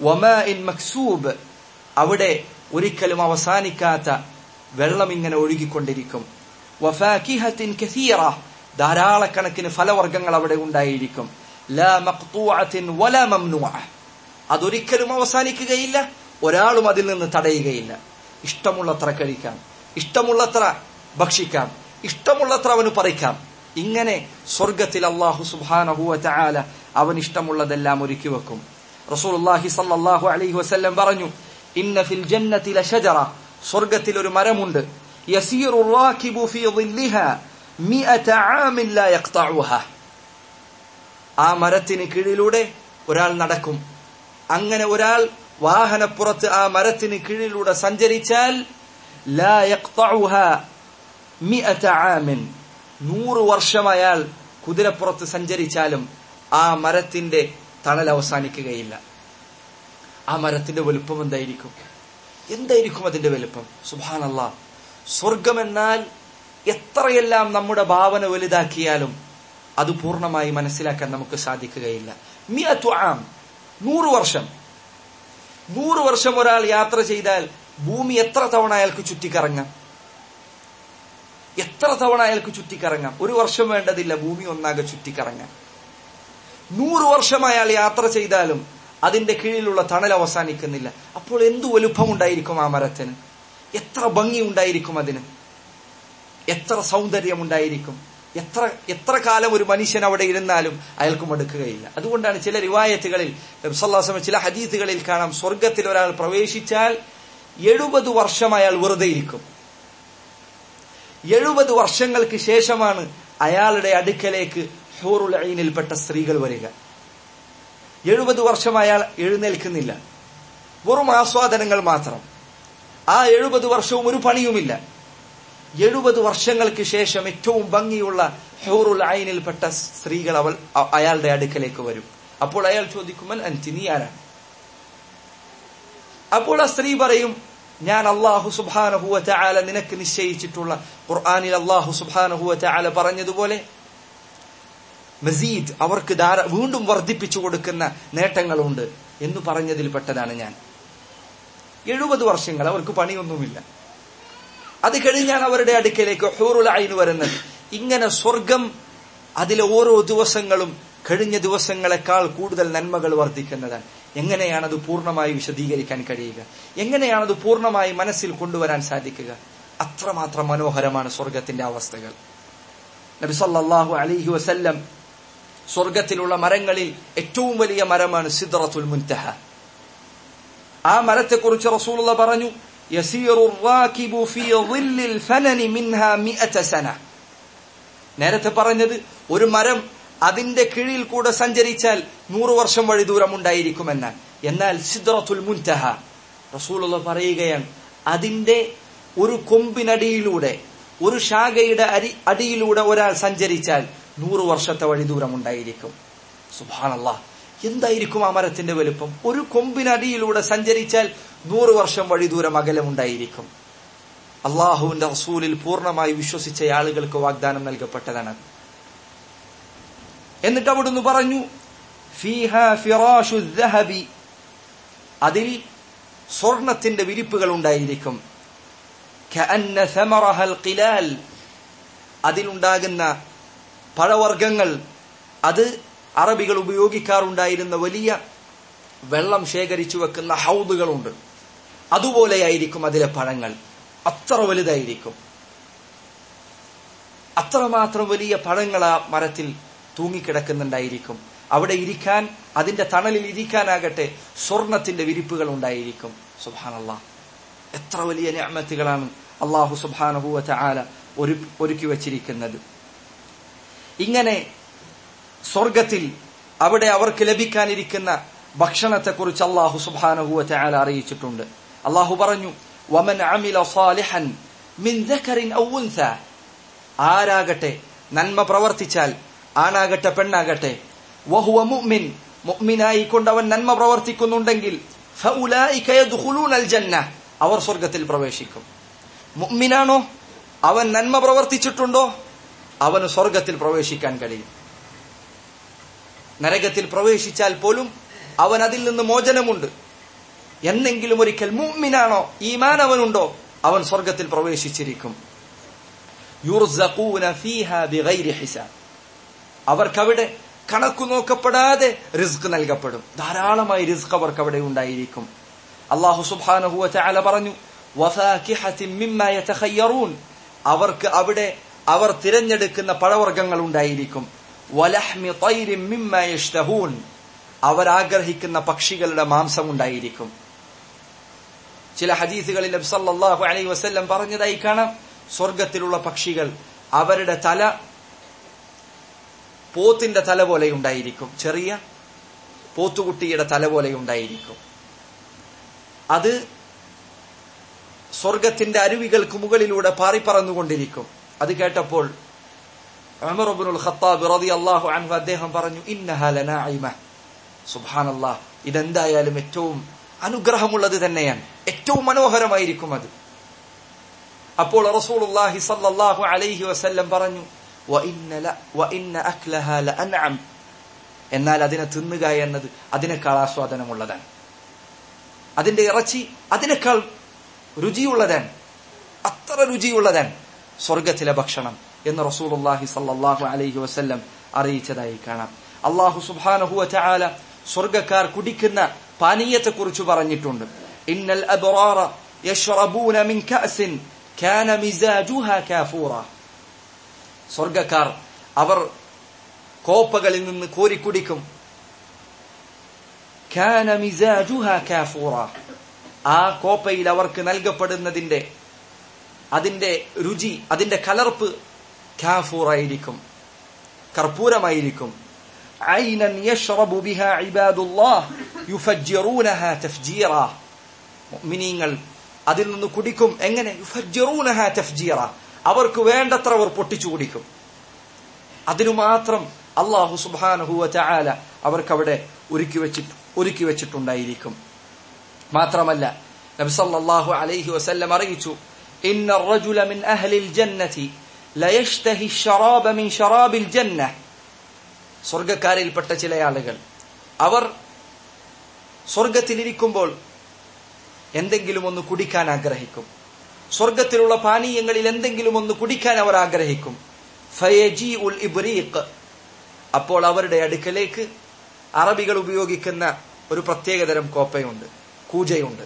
വമാഇൻ മക്സൂബ്, അവിടെ ഒരിക്കലും അവസാനിക്കാത്ത വെള്ളം ഇങ്ങനെ ഒഴുകിക്കൊണ്ടിരിക്കും. വഫാകിഹത്തിൻ കസീറ, ധാരാളക്കണക്കിന് ഫലവർഗ്ഗങ്ങൾ അവിടെ ഉണ്ടായിരിക്കും. ലാ മഖ്തൂഅത്തിൻ വലാ മംനൂഅ, അതൊരിക്കലും അവസാനിക്കുകയില്ല, ഒരാളും അതിൽ നിന്ന് തടയുകയില്ല. ഇഷ്ടമുള്ളത്ര കഴിക്കാം, ഇഷ്ടമുള്ളത്ര ഭക്ഷിക്കാം, ഇഷ്ടമുള്ളത്ര അവന് പറിക്കാം. ഇങ്ങനെ സ്വർഗത്തിൽ അല്ലാഹു സുബ്ഹാനഹു വ തആല അവൻ ഇഷ്ടമുള്ളതെല്ലാം ഒരുക്കി വെക്കും. റസൂലുള്ളാഹി സ്വല്ലല്ലാഹു അലൈഹി വസല്ലം പറഞ്ഞു, ഇന്ന ഫിൽ ജന്നതി ലശജറ, സ്വർഗത്തിൽ ഒരു മരമുണ്ട്, യസീറു റാകിബു ഫീ ളില്ലിഹാ 100 ആമിൻ ലാ യഖ്തഉഹാ. ആ മരത്തിന് കീഴിലൂടെ ഒരാൾ നടക്കും. അങ്ങനെ ഒരാൾ വാഹനപ്പുറത്ത് ആ മരത്തിന് കീഴിലൂടെ സഞ്ചരിച്ചാൽ ലാ യഖ്തഉഹാ 100 ആമിൻ, 100 വർഷം അയാൾ കുതിരപ്പുറത്ത് സഞ്ചരിച്ചാലും ആ മരത്തിന്റെ തണൽ അവസാനിക്കുകയില്ല. ആ മരത്തിന്റെ വലുപ്പം എന്തായിരിക്കും അതിന്റെ വലുപ്പം? സുബ്ഹാനല്ലാഹ്. സ്വർഗമെന്നാൽ എത്രയെല്ലാം നമ്മുടെ ഭാവന വലുതാക്കിയാലും അത് പൂർണ്ണമായി മനസ്സിലാക്കാൻ നമുക്ക് സാധിക്കുകയില്ല. 100 ആം, 100 വർഷം. 100 വർഷം ഒരാൾ യാത്ര ചെയ്താൽ ഭൂമി എത്ര തവണ അയാൾക്ക് ചുറ്റിക്കറങ്ങാം? എത്ര തവണ അയാൾക്ക് ചുറ്റിക്കറങ്ങാം? 1 വർഷം വേണ്ടതില്ല, ഭൂമി ഒന്നാകെ ചുറ്റിക്കറങ്ങാം. 100 വർഷം അയാൾ യാത്ര ചെയ്താലും അതിന്റെ കീഴിലുള്ള തണൽ അവസാനിക്കുന്നില്ല. അപ്പോൾ എന്തു വലുപ്പമുണ്ടായിരിക്കും ആ മരത്തിന്? എത്ര ഭംഗി ഉണ്ടായിരിക്കും അതിന്? എത്ര സൗന്ദര്യമുണ്ടായിരിക്കും? എത്ര കാലം ഒരു മനുഷ്യൻ അവിടെ ഇരുന്നാലും അയാൾക്ക് മടുക്കുകയില്ല. അതുകൊണ്ടാണ് ചില റിവായത്തുകളിൽ നബി സല്ലല്ലാഹു അലൈഹി വസല്ലം ചില ഹദീസുകളിൽ കാണാം, സ്വർഗത്തിൽ ഒരാൾ പ്രവേശിച്ചാൽ 70 വർഷം അയാൾ വെറുതെ ഇരിക്കും. 70 വർഷങ്ങൾക്ക് ശേഷമാണ് അയാളുടെ അടുക്കലേക്ക് ഹൂറുൽ ഐനിൽപ്പെട്ട സ്ത്രീകൾ വരിക. 70 വർഷം അയാൾ എഴുന്നേൽക്കുന്നില്ല, വെറും ആസ്വാദനങ്ങൾ മാത്രം. ആ 70 വർഷവും ഒരു പണിയുമില്ല. 70 വർഷങ്ങൾക്ക് ശേഷം ഏറ്റവും ഭംഗിയുള്ള ഹൂറുൽ ഐനിൽപ്പെട്ട സ്ത്രീകൾ അയാളുടെ അടുക്കലേക്ക് വരും. അപ്പോൾ അയാൾ ചോദിക്കും, മൻ അൻതി, നീ ആരാണ്? അപ്പോൾ ആ സ്ത്രീ പറയും, ഞാൻ അല്ലാഹു സുബ്ഹാനഹു വ തആല നിനക്ക് നിശ്ചയിച്ചിട്ടുള്ള ഖുർആനിൽ അല്ലാഹു സുബ്ഹാനഹു വ തആല പറഞ്ഞതുപോലെ മസീദ്, അവർക്ക് വീണ്ടും വർദ്ധിപ്പിച്ചു കൊടുക്കുന്ന നേട്ടങ്ങളുണ്ട് എന്ന് പറഞ്ഞതിൽപ്പെട്ടതാണ് ഞാൻ. 70 വർഷങ്ങൾ അവർക്ക് പണിയൊന്നുമില്ല. അത് കഴിഞ്ഞാണ് അവരുടെ അടുക്കലേക്ക് ഹൂറുൽ ഐൻ വരുന്നത്. ഇങ്ങനെ സ്വർഗം, അതിലെ ഓരോ ദിവസങ്ങളും കഴിഞ്ഞ ദിവസങ്ങളെക്കാൾ കൂടുതൽ നന്മകൾ വർദ്ധിക്കുന്നതാണ്. എങ്ങനെയാണത് പൂർണ്ണമായി വിശദീകരിക്കാൻ കഴിയുക? എങ്ങനെയാണത് പൂർണ്ണമായി മനസ്സിൽ കൊണ്ടുവരാൻ സാധിക്കുക? അത്രമാത്രം മനോഹരമാണ് സ്വർഗത്തിന്റെ അവസ്ഥകൾ. നബി സല്ലല്ലാഹു അലൈഹി വസല്ലം സ്വർഗത്തിലുള്ള മരങ്ങളിൽ ഏറ്റവും വലിയ മരമാണ് സിദ്റത്തുൽ മുൻതഹ. ആ മരത്തെക്കുറിച്ച് റസൂലുള്ളാഹി പറഞ്ഞു, യസീറു റാകിബു ഫീ ളില്ലിൽ ഫനനി മിൻഹാ 100 സന. നേരത്തെ പറഞ്ഞത് ഒരു മരം അതിന്റെ കീഴിൽ കൂടെ സഞ്ചരിച്ചാൽ 100 വർഷം വഴി ദൂരം ഉണ്ടായിരിക്കുമെന്നാണ്. എന്നാൽ സിദ്റത്തുൽ മുൻതഹ റസൂലുള്ളാഹി പറയുകയാണ്, അതിന്റെ ഒരു കൊമ്പിനടിയിലൂടെ, ഒരു ശാഖയുടെ അടിയിലൂടെ ഒരാൾ സഞ്ചരിച്ചാൽ 100 വർഷത്തെ വഴി ദൂരം ഉണ്ടായിരിക്കും. സുബ്ഹാനല്ലാഹ്, എന്തായിരിക്കും ആ മരത്തിന്റെ വലുപ്പം? ഒരു കൊമ്പിനടിയിലൂടെ സഞ്ചരിച്ചാൽ 100 വർഷം വഴി ദൂരം അകലമുണ്ടായിരിക്കും. അള്ളാഹുവിന്റെ റസൂലിൽ പൂർണ്ണമായി വിശ്വസിച്ച ആളുകൾക്ക് വാഗ്ദാനം നൽകപ്പെട്ടതാണ്. എന്നിട്ട് അവിടുന്ന് പറഞ്ഞു, ഫീഹാ ഫിറാഷു ദഹബി, അതിൽ സ്വർണത്തിന്റെ വിരിപ്പുകൾ ഉണ്ടായിരിക്കും. കഅന്ന സമറഹൽ ഖിലാൽ, അതിലുണ്ടാകുന്ന പഴവർഗ്ഗങ്ങൾ, അത് അറബികൾ ഉപയോഗിക്കാറുണ്ടായിരുന്ന വലിയ വെള്ളം ശേഖരിച്ചു വെക്കുന്ന ഹൗദുകളുണ്ട്, അതുപോലെയായിരിക്കും അതിലെ പഴങ്ങൾ. അത്ര വലുതായിരിക്കും. അത്രമാത്രം വലിയ പഴങ്ങൾ ആ മരത്തിൽ തൂങ്ങിക്കിടക്കുന്നുണ്ടായിരിക്കും. അവിടെ ഇരിക്കാൻ, അതിന്റെ തണലിൽ ഇരിക്കാനാകട്ടെ സ്വർണത്തിന്റെ വിരിപ്പുകൾ ഉണ്ടായിരിക്കും. സുബ്ഹാനല്ലാഹ്, എത്ര വലിയ നിഅമത്തുകളാണ് അല്ലാഹു സുബ്ഹാനഹു വ തആല ഒരുക്കി വച്ചിരിക്കുന്നത്. ഇങ്ങനെ സ്വർഗത്തിൽ അവിടെ അവർക്ക് ലഭിക്കാനിരിക്കുന്ന ഭക്ഷണത്തെക്കുറിച്ച് അല്ലാഹു സുബ്ഹാനഹു വ തആല അറിയിച്ചിട്ടുണ്ട്. അല്ലാഹു പറഞ്ഞു, വമൻ അമില സാലിഹൻ മിൻ ദക്കറിൻ ഔ ഉൻസ, ആരാകട്ടെ നന്മ പ്രവർത്തിച്ചാൽ, ആണാകട്ടെ പെണ്ണാകട്ടെ, വഹുവ മുഅ്മിൻ, മുഅ്മിനായി കൊണ്ടവൻ നന്മ പ്രവർത്തിക്കുന്നുണ്ടെങ്കിൽ, ഫഉലൈക യദ്ഖുലൂനൽ ജന്ന, അവർ സ്വർഗ്ഗത്തിൽ പ്രവേശിക്കും. മുഅ്മിനാണോ, അവൻ നന്മ പ്രവർത്തിച്ചിട്ടുണ്ടോ, അവന് സ്വർഗ്ഗത്തിൽ പ്രവേശിക്കാൻ കഴിയും. നരകത്തിൽ പ്രവേശിച്ചാൽ പോലും അവൻ അതിൽ നിന്ന് മോചനമുണ്ട്. എന്നെങ്കിലും ഒരിക്കൽ മുഅ്മിനാണോ, ഈമാൻ അവനുണ്ടോ, അവൻ സ്വർഗത്തിൽ പ്രവേശിച്ചിരിക്കും. യുർസഖൂന ഫീഹാ ബിഗൈരി ഹിസാബ്, അവർക്കവിടെ കണക്കു നോക്കപ്പെടാതെ റിസ്ക് നൽകപ്പെടും. ധാരാളമായി റിസ്ക് അവർക്ക് അവിടെ ഉണ്ടായിരിക്കും. അല്ലാഹു സുബ്ഹാനഹു വ തആല പറഞ്ഞു, വഫാകിഹത്തിൻ മിമ്മാ യതഖയ്യറൂൻ, അവർക്ക് അവിടെ അവർ തിരഞ്ഞെടുക്കുന്ന പഴവർഗ്ഗങ്ങൾ ഉണ്ടായിരിക്കും. വലഹ്മി തൈരിൻ മിമ്മാ യശ്തഹൂൻ, അവർ ആഗ്രഹിക്കുന്ന പക്ഷികളുടെ മാംസം ഉണ്ടായിരിക്കും. ചില ഹദീസുകളിൽ നബി സല്ലല്ലാഹു അലൈഹി വസല്ലം പറഞ്ഞതായി കാണാം, സ്വർഗത്തിലുള്ള പക്ഷികൾ അവരുടെ തല പോത്തിന്റെ തല പോലെ ഉണ്ടായിരിക്കും, ചെറിയ പോത്തുകുട്ടിയുടെ തല പോലെ ഉണ്ടായിരിക്കും. അത് സ്വർഗത്തിന്റെ അരുവികൾക്ക് മുകളിലൂടെ പാറിപ്പറന്നുകൊണ്ടിരിക്കും. അത് കേട്ടപ്പോൾ ഉമർ ഇബ്നുൽ ഖത്താബ് റളിയല്ലാഹു അൻഹു അദ്ദേഹം പറഞ്ഞു, ഇന്നഹാ ലനാഇമ, സുബ്ഹാനല്ലാഹ്, ഇതെന്തായാലും ഏറ്റവും അനുഗ്രഹമുള്ളത് തന്നെയാണ്, ഏറ്റവും മനോഹരമായിരിക്കും അത്. അപ്പോൾ റസൂലുള്ളാഹി സ്വല്ലല്ലാഹു അലൈഹി വസല്ലം പറഞ്ഞു, വഇന്ന അക്ലഹാ ലഅൻഅം, എന്നാൽ അതിനെ തിന്നുക എന്നത് അതിനേക്കാൾ ആസ്വാദനമുള്ളതാണ്, അതിന്റെ ഇറച്ചി അതിനേക്കാൾ രുചിയുള്ളതാണ്, അത്ര രുചിയുള്ളതാണ് സ്വർഗത്തിലെ ഭക്ഷണം എന്ന് റസൂലുള്ളാഹി സ്വല്ലല്ലാഹു അലൈഹി വസല്ലം അറിയിച്ചതായി കാണാം. അല്ലാഹു സുബ്ഹാനഹു വ തആല സ്വർഗ്ഗക്കാർ കുടിക്കുന്ന പാനീയത്തെക്കുറിച്ച് പറഞ്ഞിട്ടുണ്ട്. ഇന്നൽ അബ്റാറ യശ്റബൂന മിൻ കഅസിൻ കാന മിസാജുഹാ കാഫൂറ, സ്വർഗ്ഗക്കാർ അവർ കോപ്പകളിൽ നിന്ന് കോരിക്കുടിക്കും. കാന മിസാജുഹാ കാഫൂറ, ആ കോപ്പയിൽ അവർക്ക് നൽകപ്പെടുന്നതിന്റെ അതിന്റെ രുചി, അതിന്റെ കലർപ്പ് കാഫൂറായിരിക്കും, കർപ്പൂരമായിരിക്കും. ഐനൻ യശ്റബു ബിഹാ ഇബാദുല്ലാഹ് യുഫജ്ജിറൂനഹാ തഫ്ജീറാ, മുഅ്മിനീങ്ങൾ അതിൽ നിന്ന് കുടിക്കും. എങ്ങനെ? യുഫജ്ജിറൂനഹാ തഫ്ജീറാ, അവർക്ക് വേണ്ടത്ര അവർ പൊട്ടിച്ചു കുടിക്കും. അതിനു മാത്രം അല്ലാഹു സുബ്ഹാനഹു വ തആല അവർക്കവിടെ ഒരുക്കി വെച്ചിട്ടുണ്ടായിരിക്കും. മാത്രമല്ല നബി സല്ലല്ലാഹു അലൈഹി വസല്ലം അറിയിച്ചു, ഇന്ന الرجل من أهل الجنة ليشتهي الشراب من شراب الجنة, സ്വർഗ്ഗക്കാരിൽപ്പെട്ട ചില ആളുകൾ അവർ സ്വർഗ്ഗത്തിലിരിക്കുമ്പോൾ എന്തെങ്കിലും ഒന്ന് കുടിക്കാൻ ആഗ്രഹിക്കും. സ്വർഗ്ഗത്തിലുള്ള പാനീയങ്ങളിൽ എന്തെങ്കിലും ഒന്ന് കുടിക്കാൻ അവർ ആഗ്രഹിക്കും. ഫയജീഉൽ ഇബ്രീഖ്, അപ്പോൾ അവരുടെ അടുക്കലേക്ക് അറബികൾ ഉപയോഗിക്കുന്ന ഒരു പ്രത്യേകതരം കോപ്പയുണ്ട്, കൂജയുണ്ട്.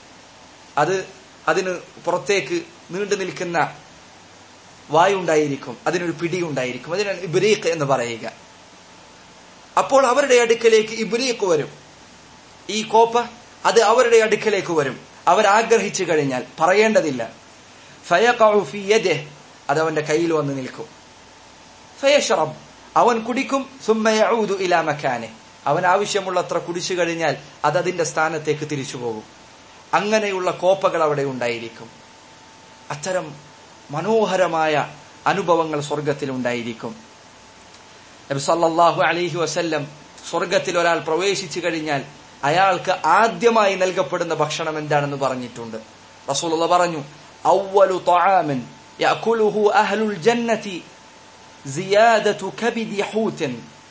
അതിന് പുറത്തേക്ക് നീണ്ടു നിൽക്കുന്ന വായുണ്ടായിരിക്കും, അതിനൊരു പിടിയുണ്ടായിരിക്കും, അതിനാണ് ഇബ്രീഖ് എന്ന് പറയുക. അപ്പോൾ അവരുടെ അടുക്കലേക്ക് ഇബ്രീഖ് വരും, ഈ കോപ്പ അത് അവരുടെ അടുക്കലേക്ക് വരും. അവരാഗ്രഹിച്ചു കഴിഞ്ഞാൽ പറയേണ്ടതില്ല. ഫയഖഉ ഫീ യദിഹി, അത് അവന്റെ കയ്യിൽ വന്ന് നിൽക്കും. ഫയശ്റബ്, അവൻ കുടിക്കും. സുമ്മ യഊദു ഇലാ മകാനിഹി, അവൻ ആവശ്യമുള്ളത്ര കുടിച്ചു കഴിഞ്ഞാൽ അത് അതിന്റെ സ്ഥാനത്തേക്ക് തിരിച്ചു പോകും. അങ്ങനെയുള്ള കോപ്പകൾ അവിടെ ഉണ്ടായിരിക്കും. അത്തരം മനോഹരമായ അനുഭവങ്ങൾ സ്വർഗത്തിൽ ഉണ്ടായിരിക്കും. നബി സല്ലല്ലാഹു അലൈഹി വസല്ലം സ്വർഗത്തിൽ ഒരാൾ പ്രവേശിച്ചു കഴിഞ്ഞാൽ അയാൾക്ക് ആദ്യമായി നൽകപ്പെടുന്ന ഭക്ഷണം എന്താണെന്ന് പറഞ്ഞിട്ടുണ്ട്. റസൂലുള്ളാഹി പറഞ്ഞു, അവ്വലു തആമിൻ യഅകുലുഹു അഹ്ലുൽ ജന്നതി സിയാദതു കബിദി ഹൂതൻ,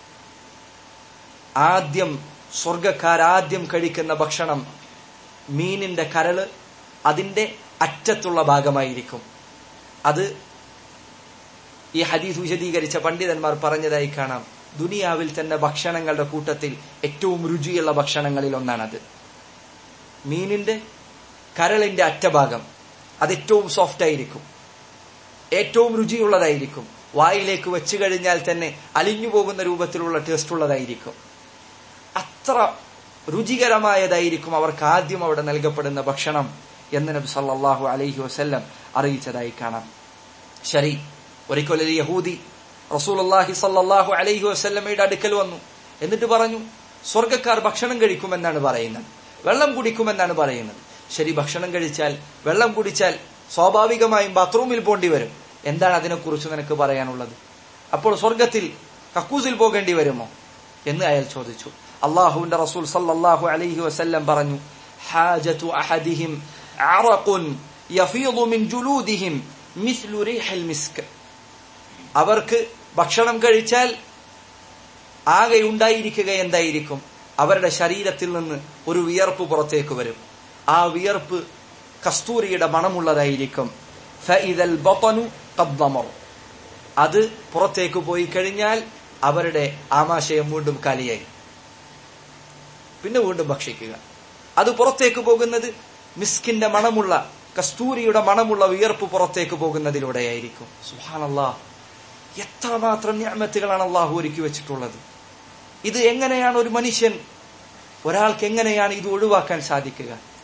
ആദ്യം സ്വർഗ്ഗക്കാരാദ്യം കഴിക്കുന്ന ഭക്ഷണം മീനിന്റെ കരള് അതിന്റെ അറ്റത്തുള്ള ഭാഗമായിരിക്കും. അത് ഈ ഹദീസ് വിശദീകരിച്ച പണ്ഡിതന്മാർ പറഞ്ഞതായി കാണാം, ദുനിയാവിൽ തന്നെ ഭക്ഷണങ്ങളുടെ കൂട്ടത്തിൽ ഏറ്റവും രുചിയുള്ള ഭക്ഷണങ്ങളിൽ ഒന്നാണത്. മീനിന്റെ കരളിന്റെ അറ്റഭാഗം അത് ഏറ്റവും സോഫ്റ്റ് ആയിരിക്കും, ഏറ്റവും രുചിയുള്ളതായിരിക്കും. വായിലേക്ക് വെച്ചു കഴിഞ്ഞാൽ തന്നെ അലിഞ്ഞു പോകുന്ന രൂപത്തിലുള്ള ടേസ്റ്റ് ഉള്ളതായിരിക്കും. അത്ര രുചികരമായതായിരിക്കും അവർക്ക് ആദ്യം അവിടെ നൽകപ്പെടുന്ന ഭക്ഷണം എന്ന് നബി സല്ലല്ലാഹു അലൈഹി വസല്ലം അറിയിച്ചതായി കാണാം. ശരി, ഒരിക്കലൊരു യഹൂദി റസൂലുള്ളാഹി സല്ലല്ലാഹു അലൈഹി വസല്ലമയുടെ അടുക്കൽ വന്നു. എന്നിട്ട് പറഞ്ഞു, സ്വർഗ്ഗക്കാർ ഭക്ഷണം കഴിക്കുമെന്നാണ് പറയുന്നത്, വെള്ളം കുടിക്കുമെന്നാണ് പറയുന്നത്. ശരി, ഭക്ഷണം കഴിച്ചാൽ വെള്ളം കുടിച്ചാൽ സ്വാഭാവികമായും ബാത്റൂമിൽ പോകേണ്ടി വരും. എന്താണ് അതിനെക്കുറിച്ച് നിനക്ക് പറയാനുള്ളത്? അപ്പോൾ സ്വർഗത്തിൽ കക്കൂസിൽ പോകേണ്ടി വരുമോ എന്ന് അയാൾ ചോദിച്ചു. അല്ലാഹുവിന്റെ റസൂൽ സല്ലല്ലാഹു അലൈഹി വസല്ലം പറഞ്ഞു, ഹാജതു അഹദിഹിം അറഖുൻ യഫീദു മിൻ ജുലൂദിഹിം മിസ്ലു റീഹിൽ മിസ്ക്, അവർക്ക് ഭക്ഷണം കഴിച്ചാൽ ആകെ ഉണ്ടായിരിക്കുക എന്തായിരിക്കും? അവരുടെ ശരീരത്തിൽ നിന്ന് ഒരു വിയർപ്പ് പുറത്തേക്ക് വരും. ആ വിയർപ്പ് കസ്തൂരിയുടെ മണമുള്ളതായിരിക്കും. ഫഇദൽ ബത്നു ഖദ് ദമർ, അത് പുറത്തേക്ക് പോയി കഴിഞ്ഞാൽ അവരുടെ ആമാശയം വീണ്ടും കാലിയായി, പിന്നെ വീണ്ടും ഭക്ഷിക്കുക. അത് പുറത്തേക്ക് പോകുന്നത് മിസ്കിന്റെ മണമുള്ള കസ്തൂരിയുടെ മണമുള്ള വിയർപ്പ് പുറത്തേക്ക് പോകുന്നതിലൂടെയായിരിക്കും. സുബ്ഹാനല്ലാഹ്, എത്രമാത്രം നിഅമത്തുകളാണ് അള്ളാഹു ഒരുക്കി വെച്ചിട്ടുള്ളത്. ഇത് എങ്ങനെയാണ് ഒരാൾക്ക് എങ്ങനെയാണ് ഇത് ഒഴിവാക്കാൻ സാധിക്കുക?